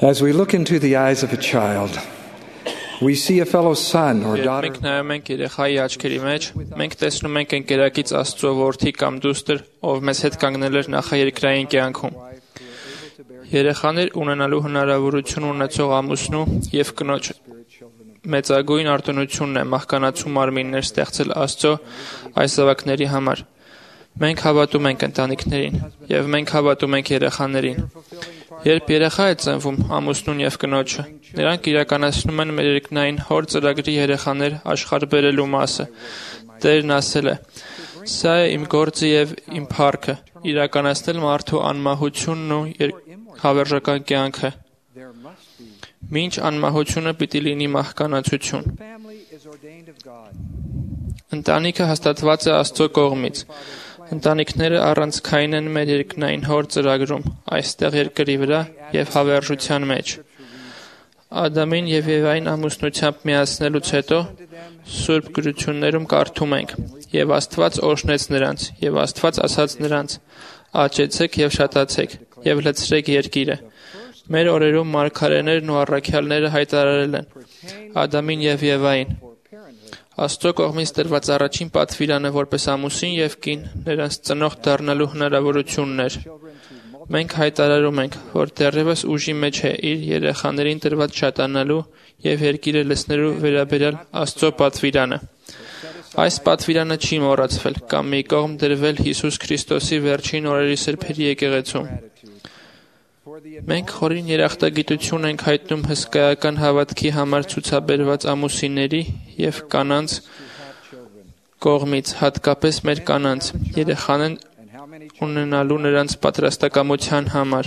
As we look into the eyes of a child, we see a fellow son or Երբ daughter. մենք նայում ենք երեխայի աչքերի մեջ, մենք տեսնում ենք ընկերակից Աստծո որդի կամ դուստր, ով մեզ հետ կանգնել էր նախաերկրային կյանքում։ Երեխաներ ունենալու հնարավորություն ունեցող ամուսնու եւ կնոջ մեծագույն արտոնությունն է մահկանացու մարմիններ ստեղծել Աստծո այս զավակների համար։ Մենք հավատում ենք ընտանիքներին եւ մենք հավատում ենք երեխաներին։ Երբ երեխա է ծնվում ամուսնուն եւ կնոջը, նրանք իրականացնում են մեր երկնային հոր ծրագրի երեխաներ աշխարհ բերելու մասը։ Տերն ասել է. «Սա է իմ գործը եւ իմ փառքը, իրականացնել մարդու անմահությունն ու հավերժական կյանքը։ Մինչ անմահությունը պիտի լինի մահկանացություն»։ Ընտանիքը հաստատված է Աստծո կողմից։ Ընտանիքները առանցքային են մեր երկնային հոր ծրագրում, այստեղ երկրի վրա եւ հավերժության մեջ։ Ադամին եւ Եվային ամուսնությամբ միացնելուց հետո Սուրբ գրություններում կարդում ենք. «Եվ Աստված օրհնեց նրանց, եւ Աստված ասաց նրանց. աճեցեք եւ շատացեք, եւ լցրեք երկիրը»։ Մեր օրերում մարգարեներն ու առաքյալները հայտարարել են Ադամին եւ Եվային. Աստծո կողմից տրված առաջին պատվիրանը որպես ամուսին եւ կին նրանց ծնող դառնալու հնարավորությունն էր։ Մենք հայտարարում ենք, որ դեռևս ուժի մեջ է իր երեխաներին տրված շատանալու եւ երկիրը լցնելու վերաբերյալ Աստծո պատվիրանը։ Այս պատվիրանը չի մոռացվել կամ մի կողմ դրվել Հիսուս Քրիստոսի վերջին օրերի սրբերի եկեղեցում։ Մենք խորին երախտագիտություն ենք հայտնում հսկայական հավատքի համար ցուցաբերված ամուսինների եւ կանանց կողմից, հատկապես մեր կանանց, երեխաներ ունենալու նրանց պատրաստակամության համար։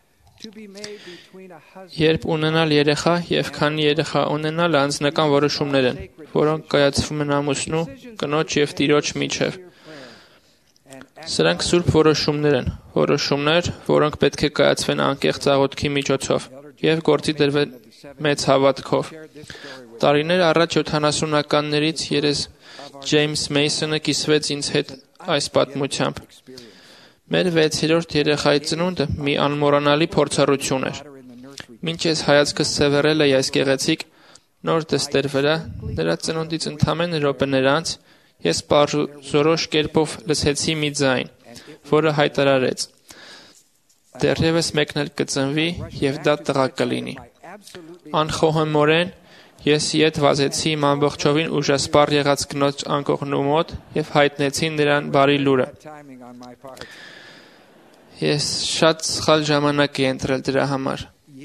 Երբ ունենալ երեխա եւ քանի երեխա ունենալ անձնական որոշումներ են, որոնք կայացվում են ամուսնու, կնոջ եւ տիրոջ միջեւ։ Սրանք սուրբ որոշումներ են, որոնք պետք է կայացվեն անկեղծ աղոթքի միջոցով եւ գործի դրվեն մեծ հավատքով։ Տարիներ առաջ 70-ականներից երես Ջեյմս Մեյսոնը կիսվեց ինձ հետ այս պատմությամբ։ Մեր 6-րդ երեխայի ծնունդը մի անմոռանալի փորձառություն էր։ Մինչ ես հայացքս սևեռել էի այս գեղեցիկ նոր դստեր վրա, նրա ծնունդից ընդամենը րոպեներ անց ես պարզորոշ կերպով լսեցի մի ձայն, որը հայտարարեց. դեռևս մեկն էլ կծնվի եւ դա տղա կլինի։ Անխոհեմորեն ես ետ վազեցի իմ ամբողջովին ուժասպառ եղած կնոջ անկողնու մոտ եւ հայտնեցի նրան բարի լուրը։ Ես շատ սխալ ժամանակ էի ընտրել դրա համար։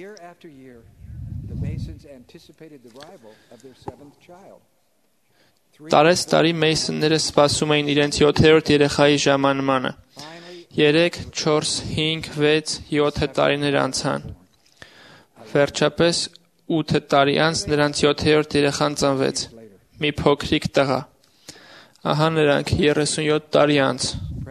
Տարեց տարի Մեյսոնները սպասում էին իրենց 7-րդ երեխայի ժամանմանը։ 3, 4, 5, 6, 7 տարիներ անցան։ Վերջապես 8 տարի անց նրանց 7-րդ երեխան ծնվեց։ Մի փոքրիկ տղա։ Ահա նրանք 37 տարի անց։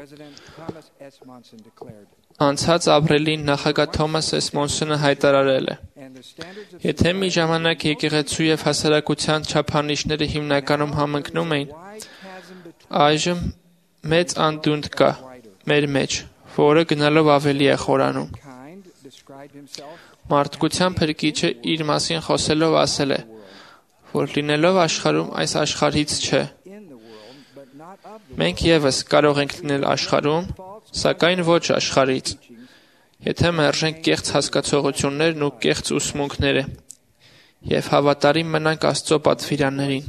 Անցած ապրիլին նախագահ Թոմաս Էսմոնսոնը հայտարարել է. Եթե մի ժամանակ եկեղեցու եւ հասարակության չափանիշները հիմնականում համընկնում էին, այժմ մեծ անդունդ կա մեր մեջ, որը գնալով ավելի է խորանում։ Մարդկության փրկիչը իր մասին խոսելով ասել է, որ լինելով աշխարհում այս աշխարհից չէ։ Մենք եւս կարող ենք լինել աշխարհում, սակայն ոչ աշխարհից, եթե մերժենք կեղծ հասկացողություններն ու կեղծ ուսմունքները եւ հավատարիմ մնանք Աստծո պատվիրաններին։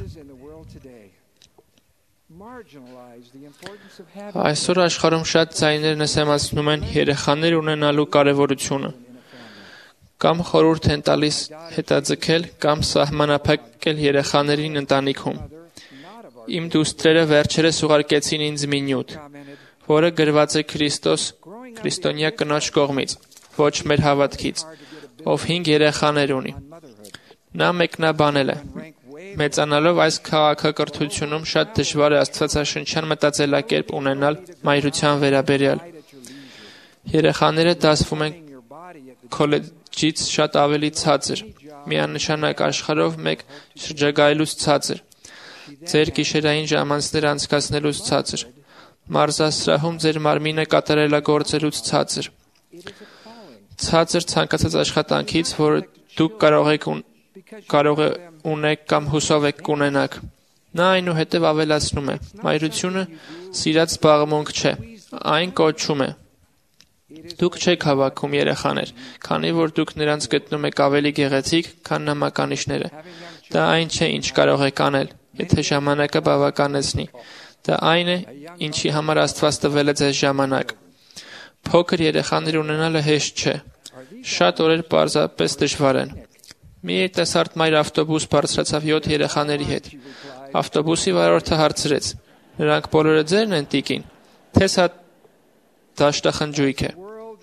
Այսօր աշխարհում շատ ձայներ նսեմացնում են երեխաներ ունենալու կարևորությունը։ Կամ խորհուրդ են տալիս հետաձգել կամ սահմանափակել երեխաներին ընտանիքում։ Իմ դուստրերը վերջերս ուղարկեցին ինձ մի նյութ, որը գրված է քրիստոնյա կնոջ կողմից, ոչ մեր հավատքից, ով 5 երեխաներ ունի։ Նա մեկնաբանել է. մեծանալով այս քաղաքակրթությունում շատ դժվար է աստվածաշնչյան մտածելակերպ ունենալ մայրության վերաբերյալ։ Երեխաները դասվում են քոլեջից շատ ավելի ցածր, միանշանակ աշխարհով մեկ շրջագայելուց ցածր, ձեր գիշերային ժամանցներ անցկացնելուց ցածր, մարզասրահում ձեր մարմինը կատարելագործելուց ցածր։ ցածր ցանկացած աշխատանքից, որը դուք կարող ունեք կամ հուսով եք կունենաք։ Նա այնուհետև ավելացնում է. մայրությունը սիրած զբաղմունք չէ, այն կոչում է։ Դուք չեք հավաքում երեխաներ, քանի որ դուք նրանց գտնում եք ավելի գեղեցիկ, քան նամականիշները։ Դա այն չէ, ինչ կարող եք անել, եթե ժամանակը բավականեցնի։ Դա այն է, ինչի համար Աստված տվել է ձեզ ժամանակ։ Փոքր երեխաներ ունենալը հեշտ չէ։ Շատ օրեր պարզապես դժվար են։ Մի երիտասարդ մայր ավտոբուս բարձրացավ 7 երեխաների հետ։ Ավտոբուսի վարորդը հարցրեց. նրանք բոլորը ձերն են, տիկին, թե սա դաշտախնջույք է։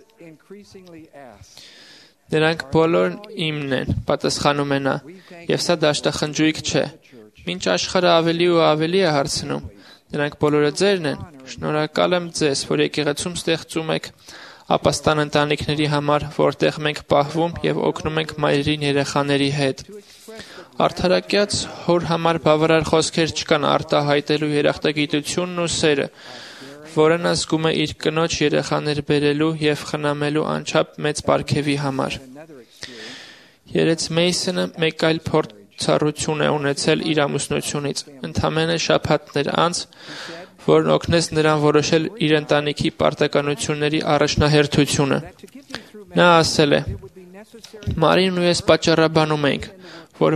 Նրանք բոլորն իմն են, պատասխանում է նա, եւ սա դաշտախնջույք չէ։ Մինչ աշխարհը ավելի ու ավելի է հարցնում, նրանք բոլորը ձերն են։ Շնորհակալ եմ ձեզ, որ եկեղեցում ստեղծում եք ապաստան ընտանիքների համար, որտեղ մենք պահվում եւ օգնում ենք մայրերին երեխաների հետ։ Արդարակյաց հոր համար բավարար խոսքեր չկան արտահայտելու երախտագիտությունն ու սերը, որը նա զգում է իր կնոջ երեխաներ բերելու եւ խնամելու անչափ մեծ պարգևի համար։ Երեց Մեյսոնը մեկ այլ փորձառություն է ունեցել իր ամուսնությունից, ընդամենը շաբաթներ անց, որն օգնեց նրան որոշել իր ընտանիքի պարտականությունների առաջնահերթությունը։ Նա ասել է. Մարին ու ես պատճառաբանում ենք, որ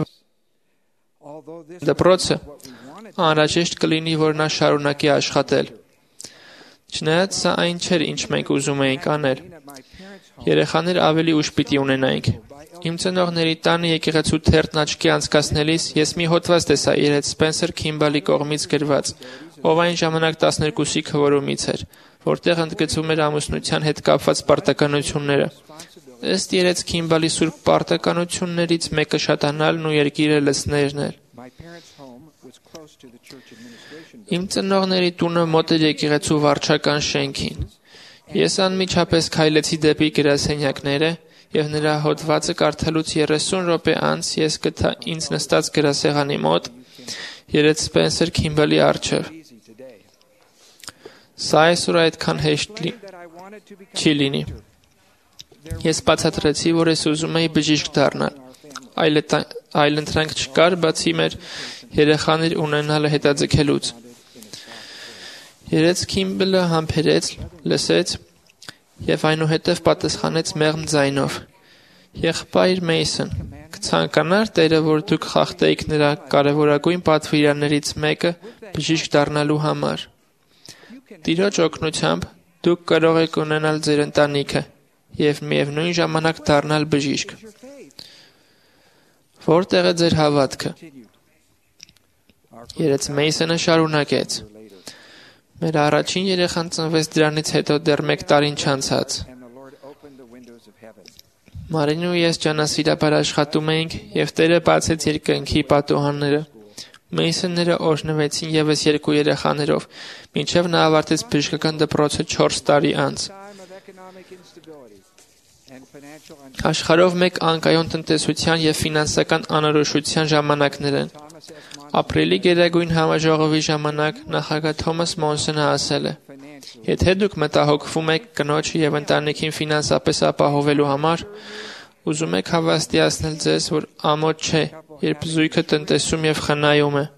դպրոցը անհրաժեշտ կլինի, որ նա շարունակի աշխատել։ Չնայած սա այն չէր, ինչ մենք ուզում էինք անել։ Երեխաներ ավելի ուշ պիտի ունենայինք։ Իմ ծնողների տանը եկեղեցու թերթն աչքի անցկացնելիս ես մի հոդված տեսա իրենց Սպենսեր Քիմբալի կողմից գրված, ով այն ժամանակ 12-ի քվորումից էր, որտեղ ընդգծվում էր ամուսնության հետ կապված պարտականությունները։ Ըստ իրենց Քիմբալի սուրբ պարտականություններից մեկը շատանալն ու երկիրը լցնելն էր։ Իմ ծնողների տունը մոտ էր եկեղեցու վարչական շենքին։ Ես անմիջապես քայլեցի դեպի գրասենյակները եւ նրա հոդվածը կարդալուց 30 րոպե անց ես գտա ինձ նստած գրասեղանի մոտ երեց Սպենսեր Քիմբալի առջև։ Սա այսօր այդքան հեշտ չի լինի։ Ես բացատրեցի, որ ես ուզում էի բժիշկ դառնալ։ Այլ ընտրանք չկար, բացի մեր երեխաներ ունենալը հետաձգելուց։ Երեց Քիմբալը համբերեց, լսեց եւ այնուհետև պատասխանեց մեղմ ձայնով. Եղբայր Մեյսոն, կցանկանար Տերը, որ դուք խախտեիք նրա կարևորագույն պատվիրաններից մեկը բժիշկ դառնալու համար։ Տիրոջ օգնությամբ դուք կարող եք ունենալ ձեր ընտանիքը եւ միևնույն ժամանակ դառնալ բժիշկ։ Որտեղ է ձեր հավատքը։ Երեց Մեյսոնը շարունակեց. Մեր առաջին երեխան ծնվեց դրանից հետո դեռ 1 տարին չանցած։ Մարին ու ես ջանասիրաբար աշխատում էինք եւ Տերը բացեց երկնքի պատուհանները։ Մեյսոնները օրհնվեցին եւս 2 երեխաներով, մինչեւ նա ավարտեց բժշկական դպրոցը 4 տարի անց։ Աշխարհով մեկ անկայուն տնտեսության եւ ֆինանսական անորոշության ժամանակներ են։ Ապրիլի գերագույն համաժողովի ժամանակ նախագահ Թոմաս Մոնսոնը ասել է. Եթե դուք մտահոգվում եք կնոջը եւ ընտանիքին ֆինանսապես ապահովելու համար, ուզում եք հավաստիացնել ձեզ, որ ամոթ չէ, երբ զույգը տնտեսում եւ խնայում է։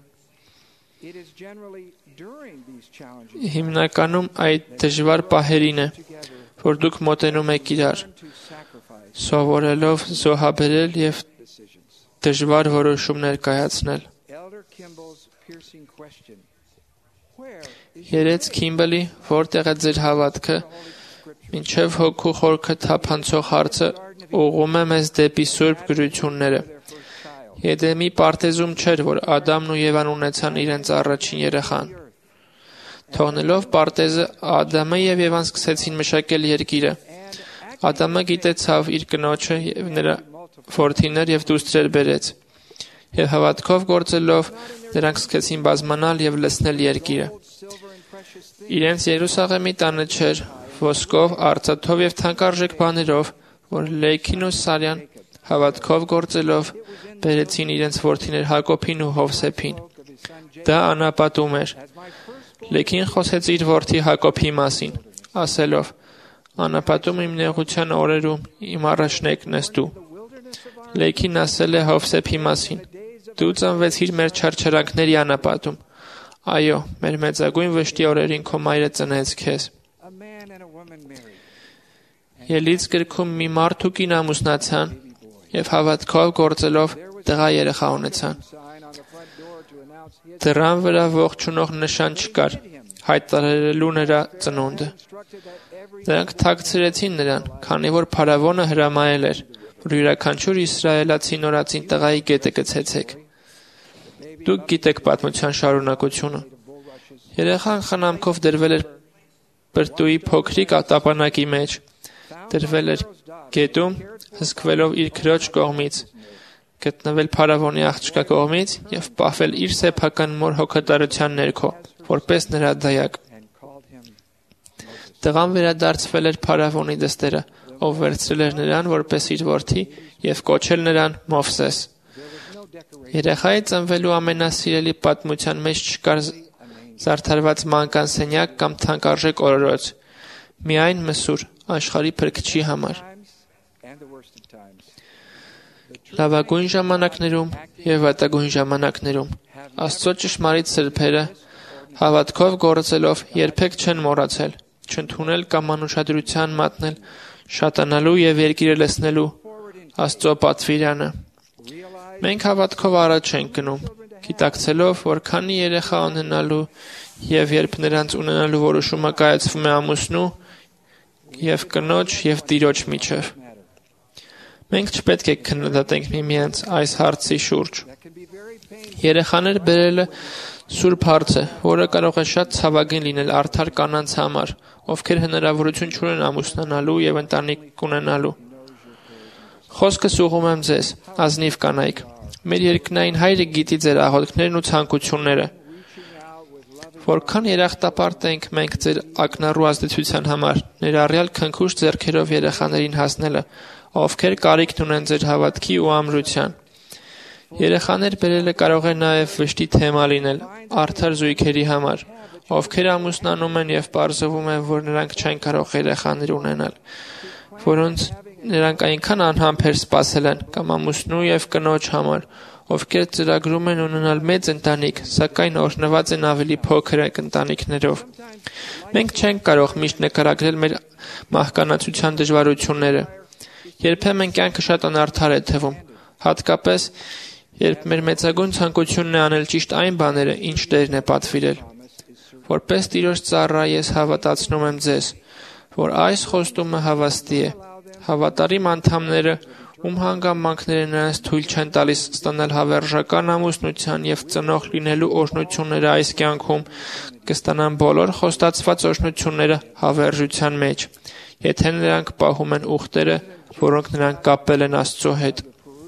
Հիմնականում այդ դժվար պահերին է, որ դուք մոտենում եք իրար, սովորելով զոհաբերել եւ դժվար որոշումներ կայացնել։ Երեց Քիմբալի, որտեղ է ձեր հավատքը, մինչև հոգու խորքը թափանցող հարցը ուղղում է մեզ դեպի սուրբ գրությունները։ Եդեմի պարտեզում չէր, որ Ադամն ու Եվան ունեցան իրենց առաջին երեխան։ Թողնելով պարտեզը, Ադամը եւ Եվան սկսեցին մշակել երկիրը։ Ադամը գիտեցավ իր կնոջը եւ նրա որդիներ եւ դուստրեր բերեց։ Եվ հավատքով գործելով նրանք սկսեցին բազմանալ եւ լցնել երկիրը։ Իրենց Երուսաղեմի տանը չէր, ոսկով, արծաթով եւ թանկարժեք բաներով, որ Լեյքին ու Սարյան հավատքով գործելով բերեցին իրենց որդիներ Հակոբին ու Հովսեփին։ Դա անապատում էր։ Լեյքին խոսեց իր որդի Հակոբի մասին, ասելով. Անապատում իմ նեղության օրերում իմ առաջնեկն ես դու։ Լեքին ասել է Հովսեփի մասին. Դու ծնվեցիր մեր չարչարանքների անապատում։ Այո, մեր մեծագույն վշտի օրերին քո մայրը ծնեց քեզ։ Ելից գրքում մի մարդ ու կին ամուսնացան և հավատքով գործելով տղա երեխա ունեցան։ Դռան վրա ողջունող նշան չկար, հայտարարելու նրա ծնունդը։ Նրանք թաքցրեցին նրան, քանի որ փարավոնը հրամայել էր, որ յուրաքանչյուր իսրայելացի նորածին տղայի գետը կցեցեք։ Դուք գիտեք պատմության շարունակությունը։ Երեխան խնամքով դրվել էր բրտուի փոքրիկ տապանակի մեջ, դրվել էր գետում, հսկվելով իր քրոջ կողմից, գտնվել փարավոնի աղջկա կողմից և պահվել իր սեփական մոր հոգատարության ներքո, որպես նրա դայակ։ Տղան վերադարձվել էր փարավոնի դստերը, ով վերցրել էր նրան որպես իր որդի և կոչել նրան Մովսես։ Երեխայի ծնվելու ամենասիրելի պատմության մեջ չկար զարդարված մանկան սենյակ կամ թանկարժեք օրորոց, միայն մսուր աշխարհի փրկչի համար։ Լավագույն ժամանակներում և վատագույն ժամանակներում Աստծո ճշմարիտ սրբերը հավատքով գործելով երբեք չեն մոռացել, չընդունել կամ անուշադրության մատնել շատանալու և երկիրը լցնելու Աստծո պատվիրանը։ Մենք հավատքով առաջ ենք գնում, գիտակցելով, որ քանի երեխա ունենալու և երբ նրանց ունենալու որոշումը կայացվում է ամուսնու և կնոջ և տիրոջ միջև։ Մենք չպետք է քննադատենք միմյանց այս հարցի շուրջ։ Երեխաներ բերելը սուրբ հարց է, որը կարող է շատ ցավագին լինել արդար կանանց համար, ովքեր հնարավորություն չունեն ամուսնանալու և ընտանիք ունենալու։ Խոսքս ուղղում եմ ձեզ, ազնիվ կանայք։ Մեր երկնային Հայրը գիտի ձեր աղոթքներն ու ցանկությունները։ Որքան երախտապարտ ենք մենք ձեր ակնառու ազդեցության համար, ներառյալ քնքուշ ձեռքերով երեխաներին հասնելը, ովքեր կարիքն ունեն ձեր հավատքի ու ամրության։ Երեխաներ բերելը կարող է նաև վշտի թեմա լինել արդար զույգերի համար, ովքեր ամուսնանում են և պարզվում է, որ նրանք չեն կարող երեխաներ ունենալ, որոնց նրանք այնքան անհամբեր սպասել են կամ ամուսնու և կնոջ համար, ովքեր ծրագրում են ունենալ մեծ ընտանիք, սակայն օրհնված են ավելի փոքր ընտանիքներով։ Մենք չենք կարող միշտ նկարագրել մեր մահկանացության դժվարությունները։ Երբեմն կյանքը շատ անարդար է թվում, հատկապես երբ մեր մեծագույն ցանկությունն է անել ճիշտ այն բաները, ինչ Տերն է պատվիրել։ Որպես Տիրոջ ծառա ես հավատացնում եմ ձեզ, որ այս խոստումը հավաստի է։ Հավատարիմ անդամները, ում հանգամանքները նրանց թույլ չեն տալիս ստանալ հավերժական ամուսնության և ծնող լինելու օրհնությունները այս կյանքում, կստանան բոլոր խոստացված օրհնությունները հավերժության մեջ, եթե նրանք պահում են ուխտերը, որոնք նրանք կապել են Աստծո հետ։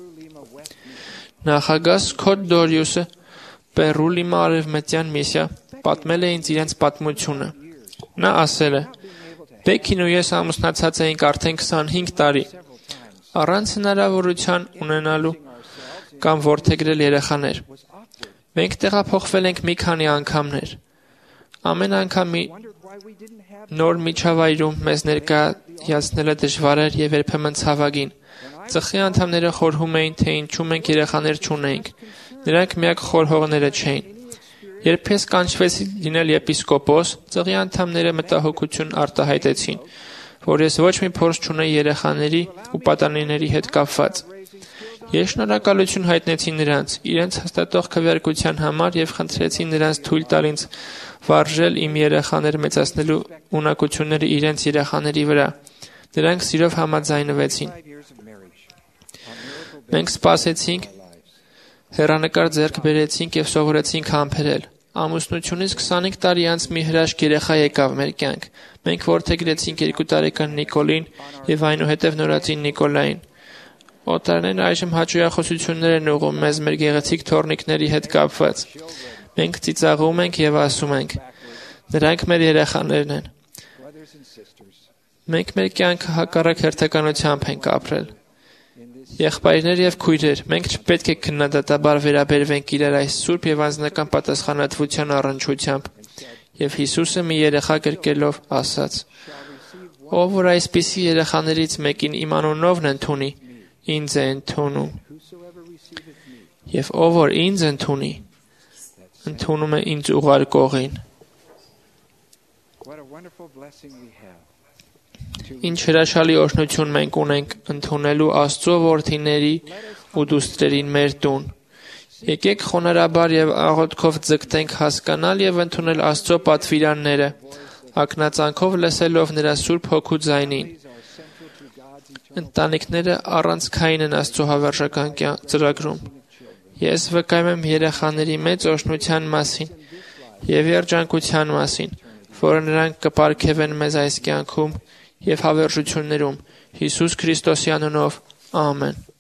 Նախագահ Սքոթ Դորիուսը, Պերու Լիմա արևմտյան միսիա, պատմել է ինձ իրենց պատմությունը։ Նա ասել է. Բեքին ու ես ամուսնացած էինք արդեն 25 տարի, առանց հնարավորության ունենալու կամ որդեգրել երեխաներ։ Մենք տեղափոխվել ենք մի քանի անգամներ։ Ամեն անգամ մի նոր միջավայրում մեզ ներկայացնելը դժվար էր և երբեմն ցավագին։ Ծխի անդամները խորհում էին, թե ինչու մենք երեխաներ չունեինք։ Նրանք միակ խորհողները չէին։ Երբ ես կանչվեցի լինել եպիսկոպոս, ծղի անդամները մտահոգություն արտահայտեցին, որ ես ոչ մի փորձ չունեի երեխաների ու պատանիների հետ կապված։ Ես շնորհակալություն հայտնեցի նրանց, իրենց հաստատող քվեարկության համար և խնդրեցի նրանց թույլ տալ ինձ վարժել իմ երեխաներ մեծացնելու ունակությունները իրենց երեխաների վրա։ Նրանք սիրով համաձայնվեցին։ Մենք սպասեցինք, հեռանկար ձեռք բերեցինք և սովորեցինք համբերել։ Ամուսնությունից 25 տարի անց մի հրաշք երեխա եկավ մեր կյանք։ Մենք որդեգրեցինք 2 տարեկան Նիկոլին և այնուհետև նորածին Նիկոլային։ Օտարներն այժմ հաճոյախոսություններ են ուղղում մեզ մեր գեղեցիկ թոռնիկների հետ կապված։ Մենք ծիծաղում ենք և ասում ենք. նրանք մեր երեխաներն են։ Մենք մեր կյանքը հակառակ հերթականությամբ ենք ապրել։ Եղբայրներ և քույրեր, մենք չպետք է քննադատաբար վերաբերվենք իրար այս սուրբ և անձնական պատասխանատվության առնչությամբ։ Եվ Հիսուսը մի երեխա գրկելով ասաց. Ով որ այսպիսի երեխաներից մեկին իմ անունով ընդունի, ինձ է ընդունում։ Եվ ով որ ինձ ընդունի, ընդունում է ինձ ուղարկողին։ Ինչ հրաշալի օրհնություն մենք ունենք ընդունելու Աստծո որդիների ու դուստրերին մեր տուն։ Եկեք խոնարհաբար եւ աղոթքով ձգտենք հասկանալ եւ ընդունել Աստծո պատվիրանները, ակնածանքով լսելով նրա Սուրբ Հոգու ձայնին։ Ընտանիքները առանցքային են Աստծո հավերժական ծրագրում։ Ես վկայում եմ երեխաների մեծ օրհնության մասին եւ երջանկության մասին, որը նրանք կպարգևեն մեզ այս կյանքում եւ հավերժություններում Հիսուս Քրիստոսի անունով։ Ամեն։